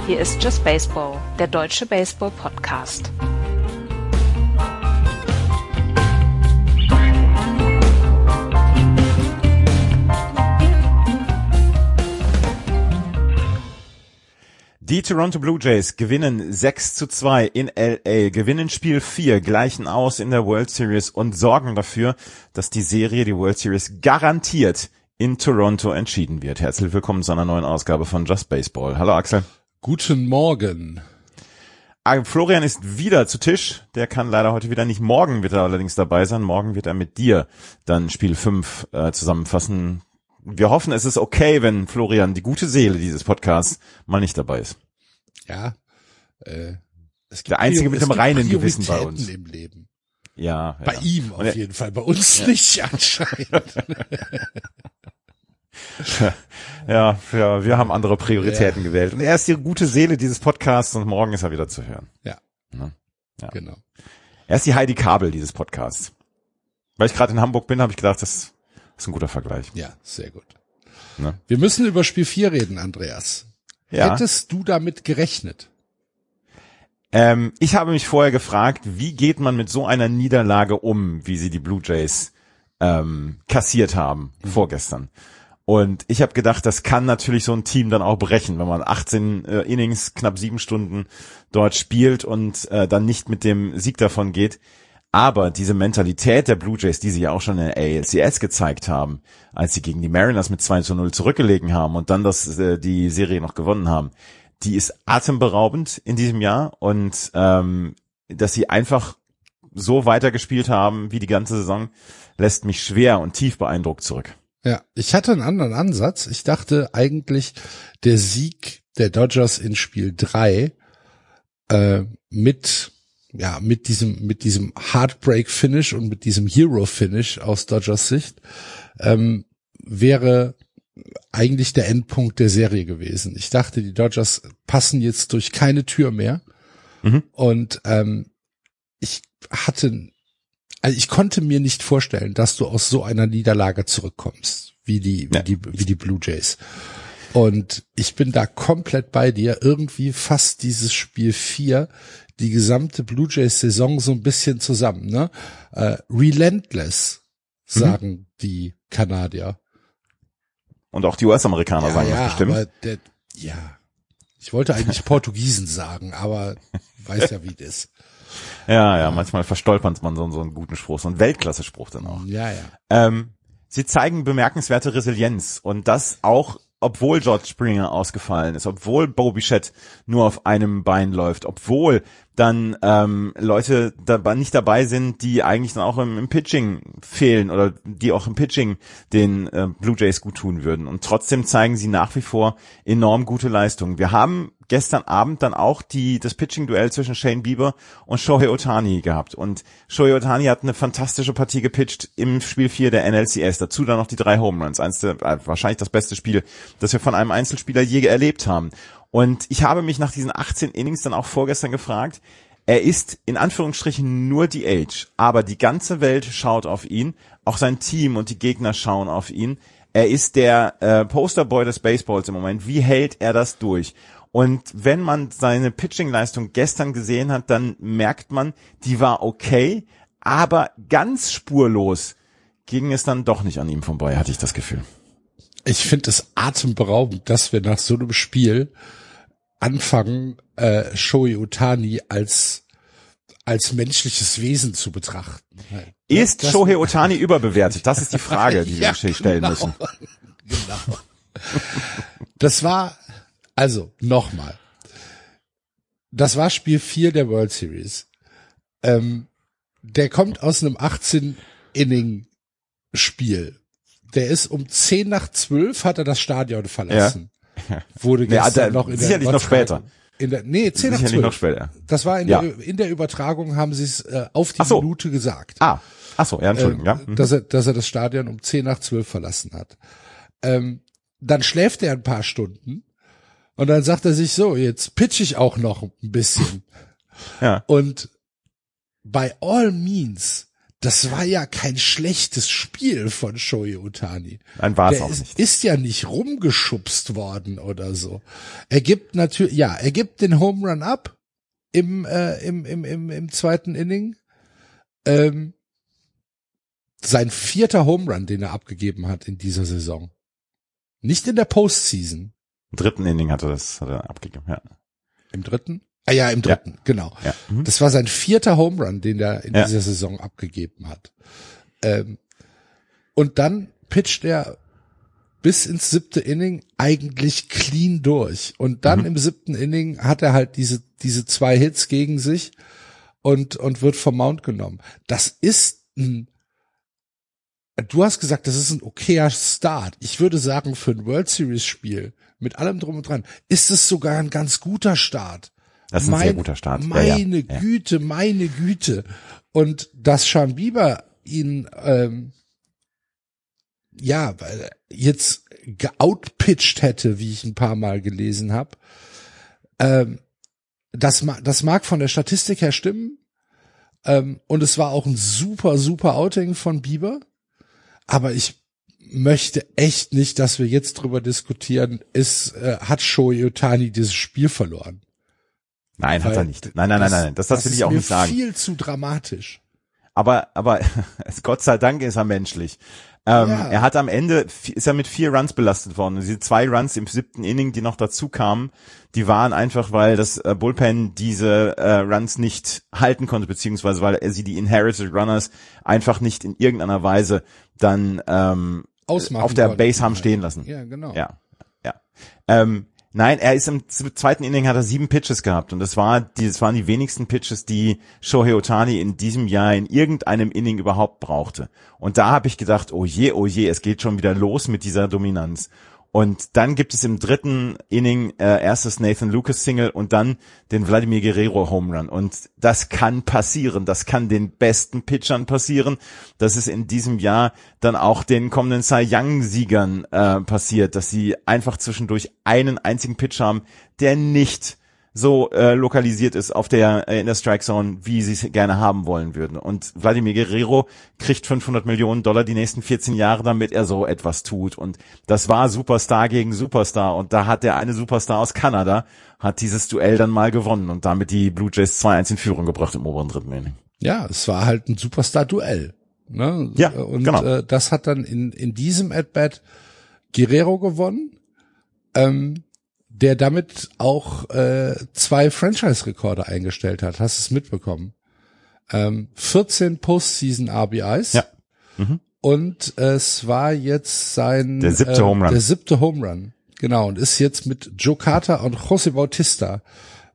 Hier ist Just Baseball, der deutsche Baseball-Podcast. Die Toronto Blue Jays gewinnen 6-2 in LA, gewinnen Spiel 4, gleichen aus in der World Series und sorgen dafür, dass die World Series garantiert in Toronto entschieden wird. Herzlich willkommen zu einer neuen Ausgabe von Just Baseball. Hallo Axel. Guten Morgen. Florian ist wieder zu Tisch. Der kann leider heute wieder nicht. Morgen wird er allerdings dabei sein. Morgen wird er mit dir dann Spiel 5 zusammenfassen. Wir hoffen, es ist okay, wenn Florian, die gute Seele dieses Podcasts, mal nicht dabei ist. Ja, es gibt der Einzige mit dem reinen Gewissen bei uns. Im Leben. Ja. Bei ihm auf jeden Fall, bei uns nicht anscheinend. Ja, wir haben andere Prioritäten gewählt. Und er ist die gute Seele dieses Podcasts und morgen ist er wieder zu hören. Ja. Genau. Er ist die Heidi Kabel dieses Podcasts. Weil ich gerade in Hamburg bin, habe ich gedacht, das ist ein guter Vergleich. Ja, sehr gut. Ne? Wir müssen über Spiel 4 reden, Andreas. Ja. Hättest du damit gerechnet? Ich habe mich vorher gefragt, wie geht man mit so einer Niederlage um, wie sie die Blue Jays kassiert haben vorgestern. Und ich habe gedacht, das kann natürlich so ein Team dann auch brechen, wenn man 18 Innings, knapp 7 Stunden dort spielt und dann nicht mit dem Sieg davon geht. Aber diese Mentalität der Blue Jays, die sie ja auch schon in der ALCS gezeigt haben, als sie gegen die Mariners mit 2-0 zurückgelegen haben und dann die Serie noch gewonnen haben, die ist atemberaubend in diesem Jahr. Und dass sie einfach so weitergespielt haben wie die ganze Saison, lässt mich schwer und tief beeindruckt zurück. Ja, ich hatte einen anderen Ansatz. Ich dachte eigentlich, der Sieg der Dodgers in Spiel 3 mit diesem Heartbreak-Finish und mit diesem Hero-Finish aus Dodgers Sicht wäre eigentlich der Endpunkt der Serie gewesen. Ich dachte, die passen jetzt durch keine Tür mehr. Und ich konnte mir nicht vorstellen, dass du aus so einer Niederlage zurückkommst, wie die Blue Jays. Und ich bin da komplett bei dir. Irgendwie fasst dieses Spiel 4 die gesamte Blue Jays Saison so ein bisschen zusammen, ne? Relentless, sagen die Kanadier. Und auch die US-Amerikaner sagen das bestimmt. Aber ich wollte eigentlich Portugiesen sagen, aber weiß ja, wie das ist. Ja, manchmal verstolpert man so einen guten Spruch, so einen Weltklasse-Spruch dann auch. Ja. Sie zeigen bemerkenswerte Resilienz und das auch, obwohl George Springer ausgefallen ist, obwohl Bo Bichette nur auf einem Bein läuft, obwohl dann Leute nicht dabei sind, die eigentlich dann auch im Pitching fehlen oder die auch im Pitching den Blue Jays gut tun würden. Und trotzdem zeigen sie nach wie vor enorm gute Leistungen. Wir haben gestern Abend dann auch das Pitching-Duell zwischen Shane Bieber und Shohei Ohtani gehabt. Und Shohei Ohtani hat eine fantastische Partie gepitcht im Spiel 4 der NLCS. Dazu dann noch die 3 Home Runs. Wahrscheinlich das beste Spiel, das wir von einem Einzelspieler je erlebt haben. Und ich habe mich nach diesen 18 Innings dann auch vorgestern gefragt, er ist in Anführungsstrichen nur die Age, aber die ganze Welt schaut auf ihn, auch sein Team und die Gegner schauen auf ihn. Er ist der Posterboy des Baseballs im Moment. Wie hält er das durch? Und wenn man seine Pitching-Leistung gestern gesehen hat, dann merkt man, die war okay, aber ganz spurlos ging es dann doch nicht an ihm vorbei, hatte ich das Gefühl. Ich finde es atemberaubend, dass wir nach so einem Spiel anfangen, Shohei Ohtani als menschliches Wesen zu betrachten. Ist Shohei Ohtani überbewertet? Das ist die Frage, die wir stellen müssen. Genau. Das war, also nochmal, das war Spiel 4 der World Series. Der kommt aus einem 18-Inning-Spiel. Der ist um 10:10 hat er das Stadion verlassen. Ja. Wurde gestern noch in der sicherlich noch später. 10:12. Noch später. Das war in der Übertragung, haben sie es auf die Minute gesagt. Ach so, ja, Entschuldigung, ja. Dass er das Stadion um 10:12 verlassen hat. Dann schläft er ein paar Stunden und dann sagt er sich so, jetzt pitch ich auch noch ein bisschen. Ja. Und by all means das war ja kein schlechtes Spiel von Shohei Ohtani. Nein, war es auch nicht. Ist ja nicht rumgeschubst worden oder so. Er gibt den Home Run ab im zweiten Inning. Sein 4. Home Run, den er abgegeben hat in dieser Saison. Nicht in der Postseason. Im 3. Inning hat er abgegeben, ja. Im 3.? Ah ja, im 3., genau. Ja. Mhm. Das war sein 4. Home Run, den er in dieser Saison abgegeben hat. Und dann pitcht er bis ins 7. Inning eigentlich clean durch. Und dann im 7. Inning hat er halt diese 2 Hits gegen sich und wird vom Mount genommen. Das ist du hast gesagt, das ist ein okayer Start. Ich würde sagen, für ein World Series Spiel mit allem drum und dran ist es sogar ein ganz guter Start. Das ist ein sehr guter Start. Meine Güte. Und dass Sean Bieber ihn jetzt geoutpitcht hätte, wie ich ein paar Mal gelesen habe, das mag von der Statistik her stimmen. Und es war auch ein super Outing von Bieber. Aber ich möchte echt nicht, dass wir jetzt drüber diskutieren, hat Shohei Ohtani dieses Spiel verloren. Nein, hat er nicht. Nein. Das will ich auch nicht sagen. Das ist viel zu dramatisch. Aber Gott sei Dank ist er menschlich. Er hat am Ende, ist er mit 4 Runs belastet worden. Und diese 2 Runs im 7. Inning, die noch dazu kamen, die waren einfach, weil das Bullpen diese Runs nicht halten konnte, beziehungsweise weil sie die Inherited Runners einfach nicht in irgendeiner Weise dann auf der Base haben stehen lassen. Ja, genau. Ja. Nein, er ist im 2. Inning hat er 7 Pitches gehabt und das waren die wenigsten Pitches, die Shohei Ohtani in diesem Jahr in irgendeinem Inning überhaupt brauchte. Und da habe ich gedacht, oh je, es geht schon wieder los mit dieser Dominanz. Und dann gibt es im 3. Inning erstes Nathan Lucas Single und dann den Vladimir Guerrero Home Run. Und das kann passieren. Das kann den besten Pitchern passieren. Das ist in diesem Jahr dann auch den kommenden Cy Young Siegern passiert, dass sie einfach zwischendurch einen einzigen Pitch haben, der nicht so lokalisiert ist in der Strike Zone, wie sie es gerne haben wollen würden. Und Vladimir Guerrero kriegt $500 Millionen die nächsten 14 Jahre, damit er so etwas tut. Und das war Superstar gegen Superstar. Und da hat der eine Superstar aus Kanada, hat dieses Duell dann mal gewonnen und damit die Blue Jays 2-1 in Führung gebracht im oberen 3. Inning. Ja, es war halt ein Superstar-Duell. Ne? Ja, und genau. Das hat dann in diesem At-Bat Guerrero gewonnen. Der damit auch 2 Franchise-Rekorde eingestellt hat. Hast du es mitbekommen? 14 Postseason RBIs. Ja. Und es war jetzt der 7. Home Run. Der 7. Home Run. Genau. Und ist jetzt mit Joe Carter und José Bautista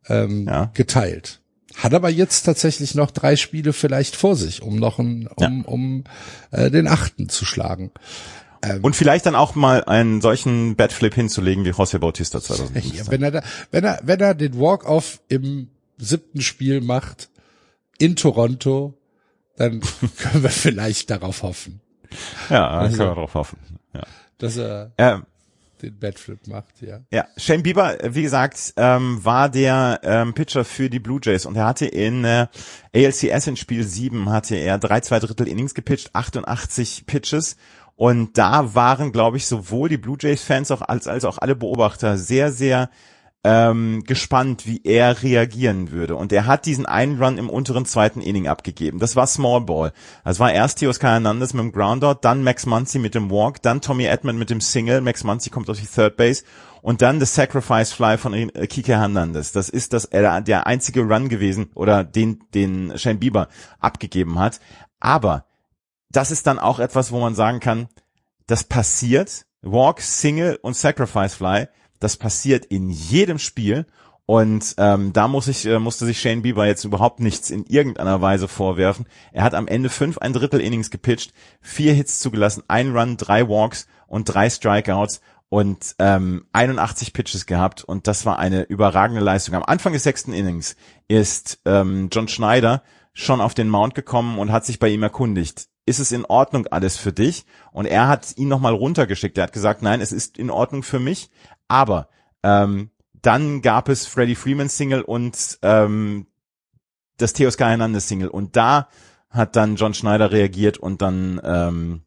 geteilt. Hat aber jetzt tatsächlich noch 3 Spiele vielleicht vor sich, um noch um den 8. zu schlagen. Und vielleicht dann auch mal einen solchen Batflip hinzulegen wie José Bautista 2015. Ja, wenn er den Walk-Off im 7. Spiel macht in Toronto, dann können wir vielleicht darauf hoffen. Ja, können wir darauf hoffen. Ja. Dass er den Batflip macht, ja. Ja, Shane Bieber, wie gesagt, war der Pitcher für die Blue Jays und er hatte in ALCS in Spiel 7 hatte er 3 2/3 Innings gepitcht, 88 Pitches. Und da waren, glaube ich, sowohl die Blue Jays-Fans als auch alle Beobachter sehr, sehr gespannt, wie er reagieren würde. Und er hat diesen einen Run im unteren 2. Inning abgegeben. Das war Small Ball. Das war erst Teoscar Hernandez mit dem Grounder, dann Max Muncy mit dem Walk, dann Tommy Edman mit dem Single. Max Muncy kommt auf die Third Base. Und dann das Sacrifice Fly von Kike Hernandez. Das ist der einzige Run gewesen, oder den Shane Bieber abgegeben hat. Aber das ist dann auch etwas, wo man sagen kann, das passiert, Walk, Single und Sacrifice Fly, das passiert in jedem Spiel und da musste sich Shane Bieber jetzt überhaupt nichts in irgendeiner Weise vorwerfen. Er hat am Ende 5 1/3 Innings gepitcht, 4 Hits zugelassen, 1 Run, 3 Walks und 3 Strikeouts und 81 Pitches gehabt und das war eine überragende Leistung. Am Anfang des 6. Innings ist John Schneider schon auf den Mount gekommen und hat sich bei ihm erkundigt. Ist es in Ordnung alles für dich? Und er hat ihn nochmal runtergeschickt. Er hat gesagt, nein, es ist in Ordnung für mich. Aber dann gab es Freddie Freeman Single und das Teoscar Hernandez Single. Und da hat dann John Schneider reagiert und dann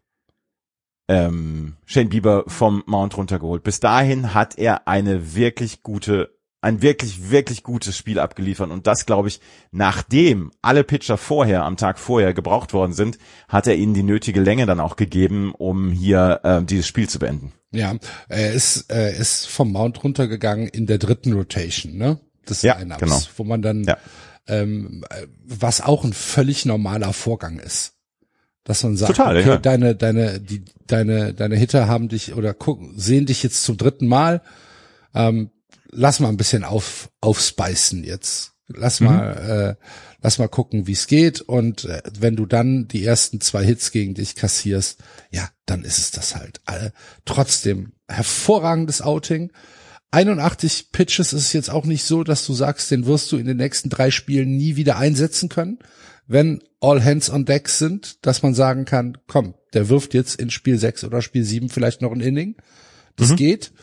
Shane Bieber vom Mount runtergeholt. Bis dahin hat er ein wirklich, wirklich gutes Spiel abgeliefert und das, glaube ich, nachdem alle Pitcher am Tag vorher gebraucht worden sind, hat er ihnen die nötige Länge dann auch gegeben, um hier dieses Spiel zu beenden. Ja, er ist vom Mount runtergegangen in der 3. Rotation, ne? Des Line-Ups, genau. wo man dann, was auch ein völlig normaler Vorgang ist. Dass man sagt, total, okay, ja. deine Hitter haben dich oder sehen dich jetzt zum 3. Mal, lass mal ein bisschen aufspicen jetzt. Lass mal gucken, wie es geht. Und wenn du dann die ersten 2 Hits gegen dich kassierst, ja, dann ist es das halt. Trotzdem hervorragendes Outing. 81 Pitches ist jetzt auch nicht so, dass du sagst, den wirst du in den nächsten 3 Spielen nie wieder einsetzen können. Wenn all hands on deck sind, dass man sagen kann, komm, der wirft jetzt in Spiel 6 oder Spiel 7 vielleicht noch ein Inning. Das geht.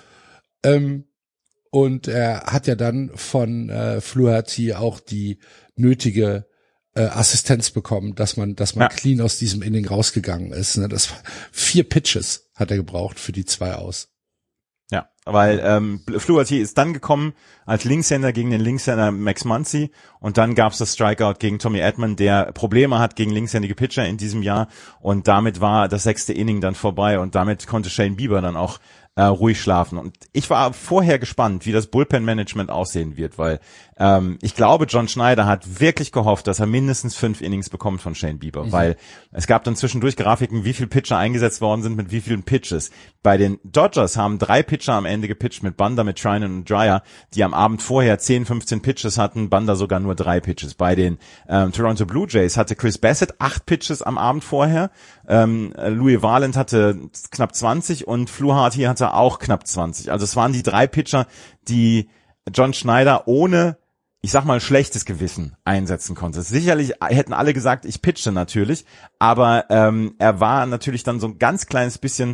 Und er hat ja dann von Fluharty auch die nötige Assistenz bekommen, dass man clean aus diesem Inning rausgegangen ist. Ne? Das war 4 Pitches hat er gebraucht für die 2 aus. Ja, weil Fluharty ist dann gekommen als Linkshänder gegen den Linkshänder Max Muncy und dann gab's das Strikeout gegen Tommy Edman, der Probleme hat gegen linkshändige Pitcher in diesem Jahr und damit war das 6. Inning dann vorbei und damit konnte Shane Bieber dann auch ruhig schlafen. Und ich war vorher gespannt, wie das Bullpen-Management aussehen wird, weil ich glaube, John Schneider hat wirklich gehofft, dass er mindestens 5 Innings bekommt von Shane Bieber, weil es gab dann zwischendurch Grafiken, wie viele Pitcher eingesetzt worden sind mit wie vielen Pitches. Bei den Dodgers haben 3 Pitcher am Ende gepitcht mit Banda, mit Trinan und Dreyer, die am Abend vorher 10, 15 Pitches hatten, Banda sogar nur 3 Pitches. Bei den Toronto Blue Jays hatte Chris Bassett 8 Pitches am Abend vorher, Louis Varland hatte knapp 20 und Fluharty hatte auch knapp 20. Also es waren die 3 Pitcher, die John Schneider ohne, ich sag mal, schlechtes Gewissen einsetzen konnte. Sicherlich hätten alle gesagt, ich pitche natürlich, aber er war natürlich dann so ein ganz kleines bisschen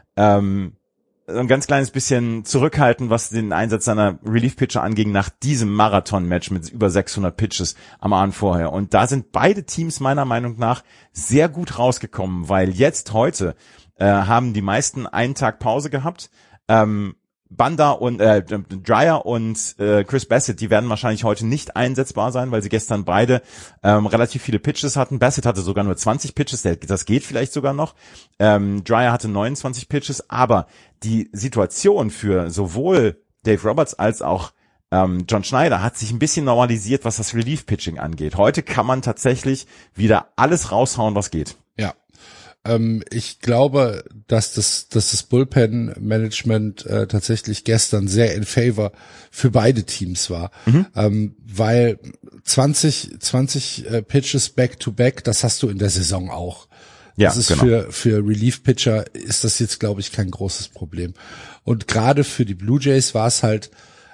zurückhaltend, was den Einsatz seiner Relief-Pitcher anging nach diesem Marathon-Match mit über 600 Pitches am Abend vorher. Und da sind beide Teams meiner Meinung nach sehr gut rausgekommen, weil heute haben die meisten einen Tag Pause gehabt. Banda und Dreyer und Chris Bassett, die werden wahrscheinlich heute nicht einsetzbar sein, weil sie gestern beide relativ viele Pitches hatten. Bassett hatte sogar nur 20 Pitches, das geht vielleicht sogar noch. Dreyer hatte 29 Pitches, aber die Situation für sowohl Dave Roberts als auch John Schneider hat sich ein bisschen normalisiert, was das Relief-Pitching angeht. Heute kann man tatsächlich wieder alles raushauen, was geht. Ja. Ich glaube, dass das Bullpen-Management tatsächlich gestern sehr in favor für beide Teams war, weil 20 Pitches back-to-back, das hast du in der Saison auch. Ja, das ist für Relief-Pitcher ist das jetzt, glaube ich, kein großes Problem. Und gerade für die Blue Jays war es halt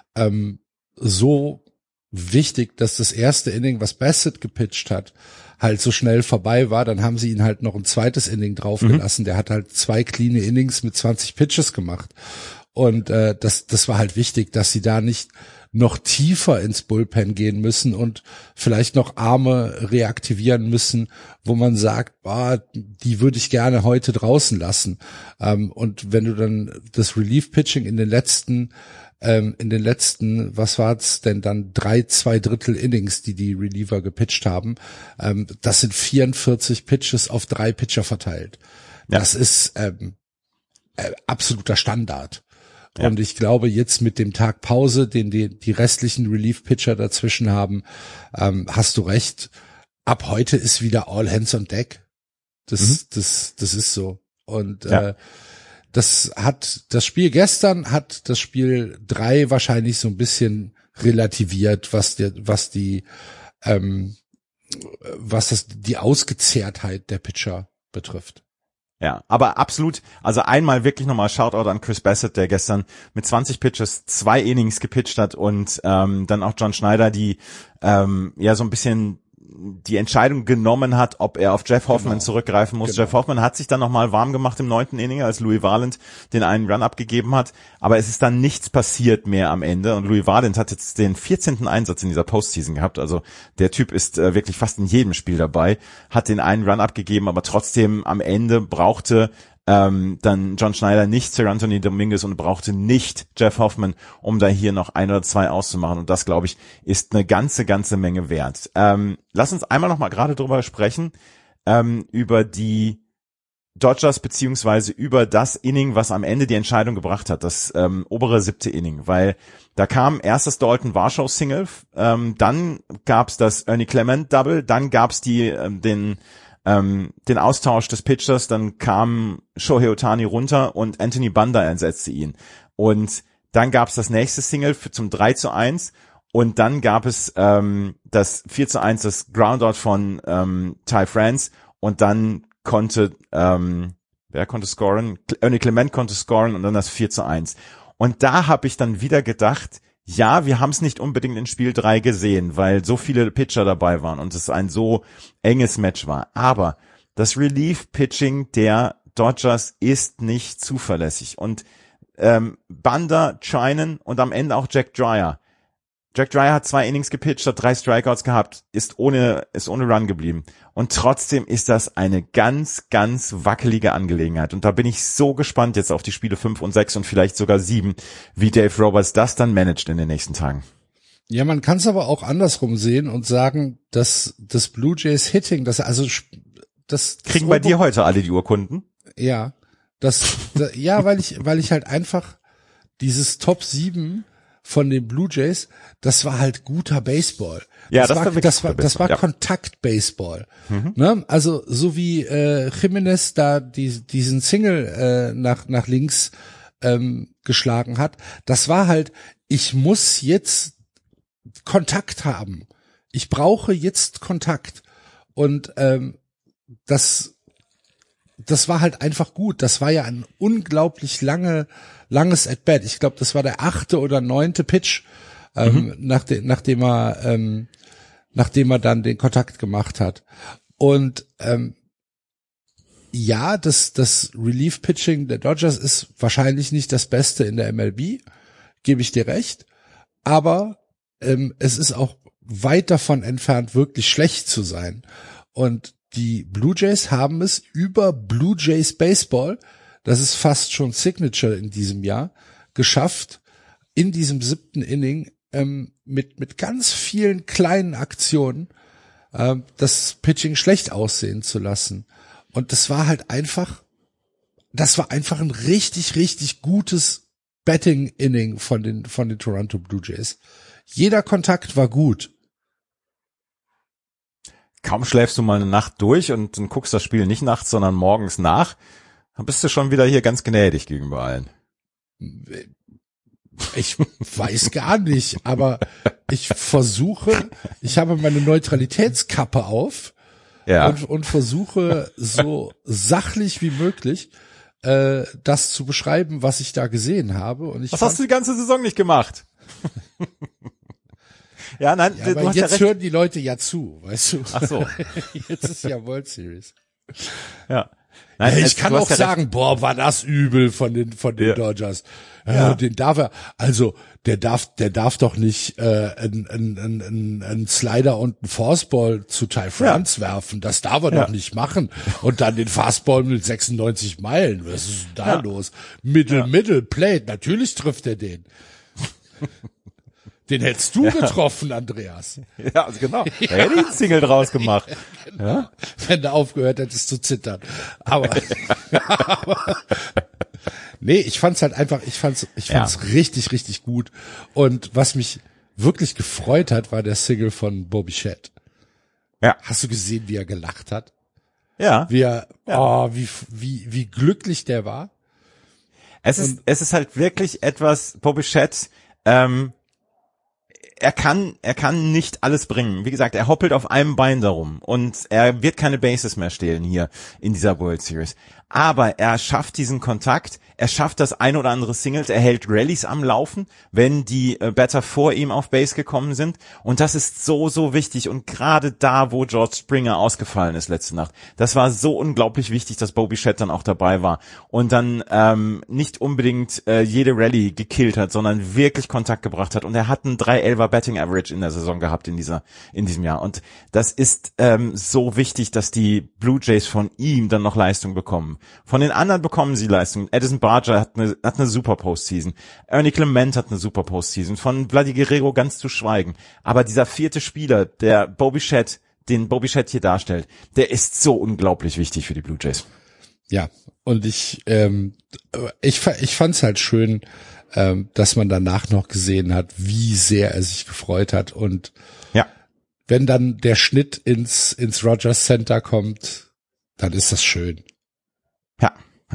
so wichtig, dass das erste Inning, was Bassett gepitcht hat, halt so schnell vorbei war, dann haben sie ihn halt noch ein zweites Inning draufgelassen. Der hat halt 2 cleane Innings mit 20 Pitches gemacht. Und das war halt wichtig, dass sie da nicht noch tiefer ins Bullpen gehen müssen und vielleicht noch Arme reaktivieren müssen, wo man sagt, die würde ich gerne heute draußen lassen. Und wenn du dann das Relief-Pitching in den letzten, was war's denn dann, 3 2/3 Innings, die Reliever gepitcht haben, das sind 44 Pitches auf 3 Pitcher verteilt. Ja. Das ist absoluter Standard. Ja. Und ich glaube, jetzt mit dem Tag Pause, den die restlichen Relief-Pitcher dazwischen haben, hast du recht. Ab heute ist wieder all hands on deck. Das ist so. Und das Spiel gestern hat das Spiel 3 wahrscheinlich so ein bisschen relativiert, was die Ausgezehrtheit der Pitcher betrifft. Ja, aber absolut, also einmal wirklich nochmal Shoutout an Chris Bassett, der gestern mit 20 Pitches 2 Innings gepitcht hat und dann auch John Schneider, die so ein bisschen die Entscheidung genommen hat, ob er auf Jeff Hoffman zurückgreifen muss. Jeff Hoffman hat sich dann nochmal warm gemacht im 9. Inning, als Louis Varland den einen Run abgegeben hat, aber es ist dann nichts passiert mehr am Ende und Louis Varland hat jetzt den 14. Einsatz in dieser Postseason gehabt, also der Typ ist wirklich fast in jedem Spiel dabei, hat den einen Run abgegeben, aber trotzdem am Ende brauchte dann John Schneider nicht Sir Anthony Dominguez und brauchte nicht Jeff Hoffman, um da hier noch 1 oder 2 auszumachen. Und das, glaube ich, ist eine ganze Menge wert. Lass uns einmal noch mal gerade drüber sprechen, über die Dodgers beziehungsweise über das Inning, was am Ende die Entscheidung gebracht hat, das obere 7. Inning, weil da kam erst das Dalton Varsho Single, dann gab's das Ernie Clement Double, dann gab's den Austausch des Pitchers, dann kam Shohei Ohtani runter und Anthony Banda ersetzte ihn. Und dann gab's das nächste Single zum 3:1 und dann gab es das 4:1, das Groundout von Ty France und dann konnte, wer konnte scoren? Ernie Clement konnte scoren und dann das 4:1. Und da habe ich dann wieder gedacht, ja, wir haben es nicht unbedingt in Spiel 3 gesehen, weil so viele Pitcher dabei waren und es ein so enges Match war. Aber das Relief-Pitching der Dodgers ist nicht zuverlässig. Und Banda, Trinan und am Ende auch Jack Dreyer. Jack Dreyer hat 2 Innings gepitcht, hat 3 Strikeouts gehabt, ist ohne Run geblieben. Und trotzdem ist das eine ganz wackelige Angelegenheit. Und da bin ich so gespannt jetzt auf die Spiele 5 und 6 und vielleicht sogar 7, wie Dave Roberts das dann managt in den nächsten Tagen. Ja, man kann es aber auch andersrum sehen und sagen, dass das Blue Jays Hitting, das kriegen bei dir heute alle die Urkunden? Ja, weil ich halt einfach dieses Top 7 von den Blue Jays, das war halt guter Baseball. Ja, das war Kontakt-Baseball. Ne? Also so wie Jimenez da diesen Single nach links geschlagen hat, das war halt, ich muss jetzt Kontakt haben. Ich brauche jetzt Kontakt. Und das war halt einfach gut. Das war ja ein unglaublich langes At-Bat. Ich glaube, das war der 8. oder 9. Pitch, nachdem er dann den Kontakt gemacht hat. Und ja, das Relief-Pitching der Dodgers ist wahrscheinlich nicht das Beste in der MLB, gebe ich dir recht. Aber es ist auch weit davon entfernt, wirklich schlecht zu sein. Und die Blue Jays haben es über Blue Jays Baseball, das ist fast schon Signature in diesem Jahr, geschafft, in diesem 7. Inning mit ganz vielen kleinen Aktionen das Pitching schlecht aussehen zu lassen. Und das war einfach ein richtig gutes Batting-Inning von den Toronto Blue Jays. Jeder Kontakt war gut. Kaum schläfst du mal eine Nacht durch und dann guckst das Spiel nicht nachts, sondern morgens nach, dann bist du schon wieder hier ganz gnädig gegenüber allen. Ich weiß gar nicht, aber ich habe meine Neutralitätskappe auf und versuche so sachlich wie möglich das zu beschreiben, was ich da gesehen habe. Und was hast du die ganze Saison nicht gemacht? Ja, nein, ja, aber jetzt hören die Leute ja zu, weißt du. Ach so. Jetzt ist ja World Series. Ja. Nein, ich kann auch sagen, boah, war das übel von den Dodgers. Ja. Den darf er, also der darf doch nicht einen Slider und einen Fastball zu Ty France werfen. Das darf er doch nicht machen. Und dann den Fastball mit 96 Meilen. Was ist denn da los? Middle Plate. Natürlich trifft er den. Den hättest du getroffen, Andreas. Ja, also genau. Da hätte ich einen Single draus gemacht. Genau. Ja? Wenn du aufgehört hättest zu zittern. Aber nee, ich fand's richtig gut. Und was mich wirklich gefreut hat, war der Single von Bo Bichette. Ja. Hast du gesehen, wie er gelacht hat? Ja. Wie glücklich der war? Es ist halt wirklich etwas, Bo Bichette, er kann nicht alles bringen. Wie gesagt, er hoppelt auf einem Bein darum und er wird keine Bases mehr stehlen hier in dieser World Series. aber er schafft diesen Kontakt, er schafft das ein oder andere Singles, er hält Rallies am Laufen, wenn die Batter vor ihm auf Base gekommen sind, und das ist so, so wichtig, und gerade da, wo George Springer ausgefallen ist letzte Nacht, das war so unglaublich wichtig, dass Bo Bichette dann auch dabei war und dann nicht unbedingt jede Rallye gekillt hat, sondern wirklich Kontakt gebracht hat, und er hat einen 3,11er Batting Average in der Saison gehabt in diesem Jahr, und das ist so wichtig, dass die Blue Jays von ihm dann noch Leistung bekommen. Von den anderen bekommen sie Leistung. Addison Barger hat eine super Postseason. Ernie Clement hat eine super Postseason. Von Vladdy Guerrero ganz zu schweigen. Aber dieser vierte Spieler, der Bo Bichette, den Bo Bichette hier darstellt, der ist so unglaublich wichtig für die Blue Jays. Ja, und ich fand's halt schön, dass man danach noch gesehen hat, wie sehr er sich gefreut hat, und ja, wenn dann der Schnitt ins Rogers Center kommt, dann ist das schön. Ja.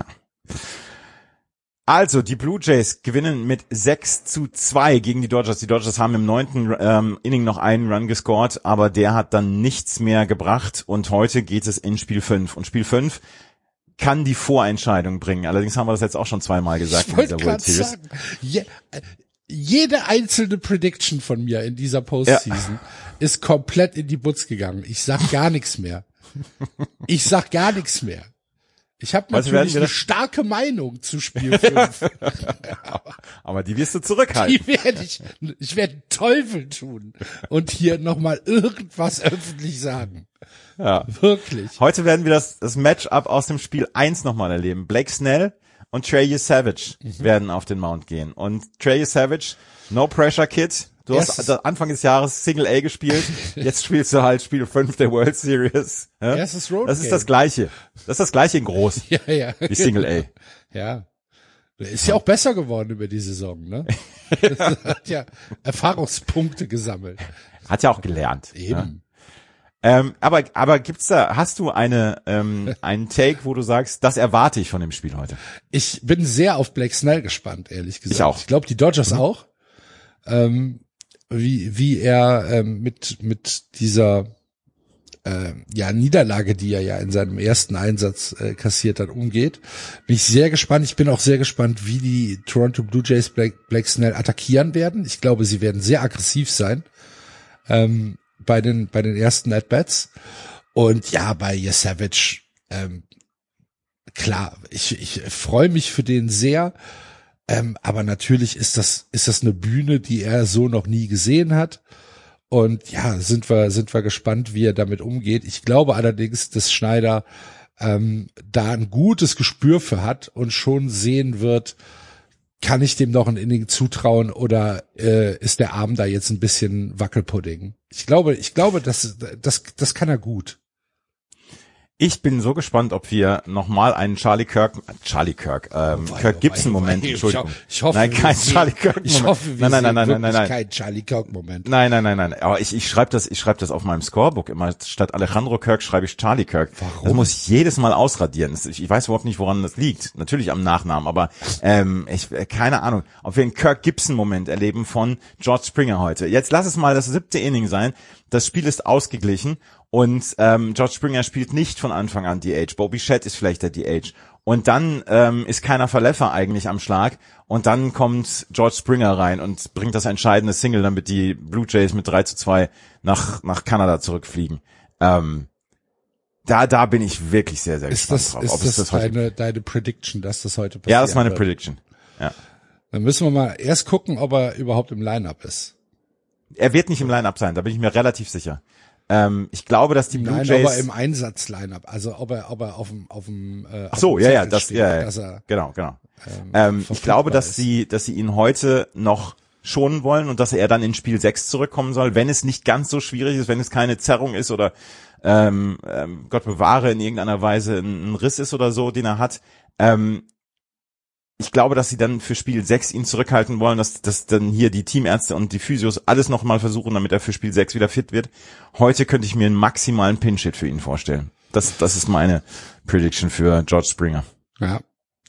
Also, die Blue Jays gewinnen mit 6-2 gegen die Dodgers. Die Dodgers haben im 9. Inning noch einen Run gescored, aber der hat dann nichts mehr gebracht, und heute geht es in Spiel 5. Und Spiel 5 kann die Vorentscheidung bringen. Allerdings haben wir das jetzt auch schon zweimal gesagt in dieser World Series. Sagen, jede einzelne Prediction von mir in dieser Postseason ist komplett in die Butz gegangen. Ich sag gar nichts mehr. Ich habe natürlich eine starke Meinung zu Spiel 5. Aber die wirst du zurückhalten. Ich werde Teufel tun und hier nochmal irgendwas öffentlich sagen. Ja. Wirklich. Heute werden wir das Matchup aus dem Spiel 1 nochmal erleben. Blake Snell und Trey Savage werden auf den Mount gehen. Und Trey Savage, no pressure kid. Du hast Anfang des Jahres Single A gespielt, jetzt spielst du halt Spiel 5 der World Series. Ja? Erstes Road Das ist das Gleiche. Das ist das Gleiche in groß. Ja. Wie Single A. Ja. Ist ja auch besser geworden über die Saison, ne? Hat ja Erfahrungspunkte gesammelt. Hat ja auch gelernt. Eben. Ja? Aber hast du einen Take, wo du sagst, das erwarte ich von dem Spiel heute? Ich bin sehr auf Blake Snell gespannt, ehrlich gesagt. Ich auch. Ich glaube, die Dodgers auch. Wie er mit dieser Niederlage, die er ja in seinem ersten Einsatz kassiert hat, umgeht. Bin ich sehr gespannt. Ich bin auch sehr gespannt, wie die Toronto Blue Jays Blake Snell attackieren werden. Ich glaube, sie werden sehr aggressiv sein bei den ersten At-Bats. Und ja, bei Savage, klar, ich freue mich für den sehr. Aber natürlich ist das eine Bühne, die er so noch nie gesehen hat. Und ja, sind wir gespannt, wie er damit umgeht. Ich glaube allerdings, dass Schneider da ein gutes Gespür für hat und schon sehen wird, kann ich dem noch ein Inning zutrauen oder ist der Arm da jetzt ein bisschen Wackelpudding? Ich glaube, das kann er gut. Ich bin so gespannt, ob wir nochmal einen Kirk Gibson-Moment, Entschuldigung. Ich hoffe, nein, kein Charlie Kirk-Moment. Ich hoffe, wir nein. Kein Charlie Kirk-Moment. Nein. Aber ich schreibe das auf meinem Scorebook immer. Statt Alejandro Kirk schreibe ich Charlie Kirk. Warum? Das muss ich jedes Mal ausradieren. Ich weiß überhaupt nicht, woran das liegt. Natürlich am Nachnamen, aber keine Ahnung, ob wir einen Kirk Gibson-Moment erleben von George Springer heute. Jetzt lass es mal das 7. Inning sein. Das Spiel ist ausgeglichen. Und George Springer spielt nicht von Anfang an DH. Bo Bichette ist vielleicht der DH. Und dann ist Keiner Falefa eigentlich am Schlag. Und dann kommt George Springer rein und bringt das entscheidende Single, damit die Blue Jays mit 3-2 nach Kanada zurückfliegen. Da bin ich wirklich sehr, sehr gespannt drauf. Ist das deine Prediction, dass das heute passiert? Ja, das ist meine Prediction. Ja. Dann müssen wir mal erst gucken, ob er überhaupt im Line-Up ist. Er wird nicht im Line-Up sein, da bin ich mir relativ sicher. Ich glaube, dass die Blue Jays... Nein, aber im Einsatz-Line-Up, also ob er auf dem Ach so, ja, das, steht, ja, dass er, genau. Ich glaube, dass sie ihn heute noch schonen wollen und dass er dann in Spiel 6 zurückkommen soll, wenn es nicht ganz so schwierig ist, wenn es keine Zerrung ist oder Gott bewahre in irgendeiner Weise ein Riss ist oder so, den er hat. Ich glaube, dass sie dann für Spiel 6 ihn zurückhalten wollen, dass dann hier die Teamärzte und die Physios alles nochmal versuchen, damit er für Spiel 6 wieder fit wird. Heute könnte ich mir einen maximalen Pinch-Hit für ihn vorstellen. Das ist meine Prediction für George Springer. Ja.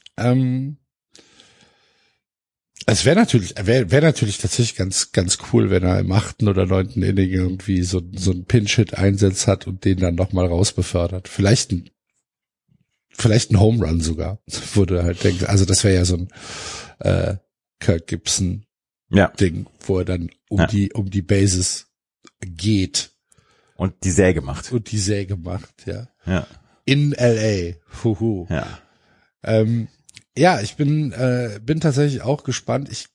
Es wäre natürlich tatsächlich ganz cool, wenn er im 8. oder 9. Inning irgendwie so ein Pinch-Hit-Einsatz hat und den dann nochmal rausbefördert. Vielleicht ein vielleicht ein Home Run sogar, wo du halt denkst, also das wäre ja so ein Kirk Gibson Ding, wo er dann um die Bases geht. Und die Säge macht. Ja. Ja. In LA. Huhu. Ja. Ich bin tatsächlich auch gespannt. Ich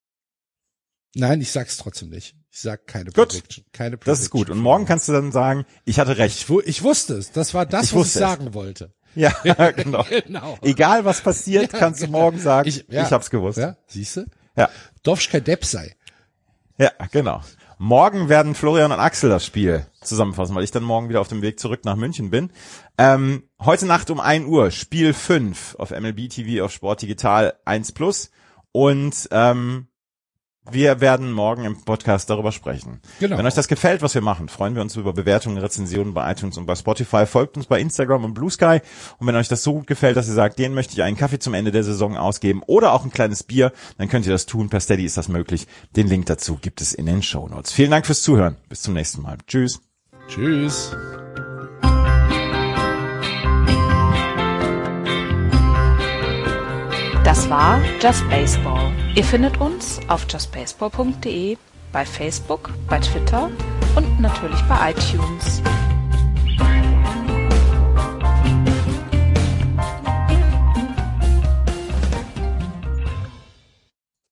sag's trotzdem nicht. Ich sag keine Prediction. Das ist gut. Und morgen kannst du dann sagen, ich hatte recht. Ich wusste es. Das war das, was ich sagen wollte. Ja, genau. Egal was passiert, kannst du morgen sagen, ich hab's gewusst. Ja, siehst du? Ja. Darfst kein Depp sein. Ja, genau. Morgen werden Florian und Axel das Spiel zusammenfassen, weil ich dann morgen wieder auf dem Weg zurück nach München bin. Heute Nacht um 1 Uhr, Spiel 5 auf MLB TV, auf Sport Digital 1+. Und wir werden morgen im Podcast darüber sprechen. Genau. Wenn euch das gefällt, was wir machen, freuen wir uns über Bewertungen, Rezensionen bei iTunes und bei Spotify. Folgt uns bei Instagram und Blue Sky. Und wenn euch das so gut gefällt, dass ihr sagt, den möchte ich einen Kaffee zum Ende der Saison ausgeben oder auch ein kleines Bier, dann könnt ihr das tun. Per Steady ist das möglich. Den Link dazu gibt es in den Shownotes. Vielen Dank fürs Zuhören. Bis zum nächsten Mal. Tschüss. Tschüss. Das war Just Baseball. Ihr findet uns auf justbaseball.de, bei Facebook, bei Twitter und natürlich bei iTunes.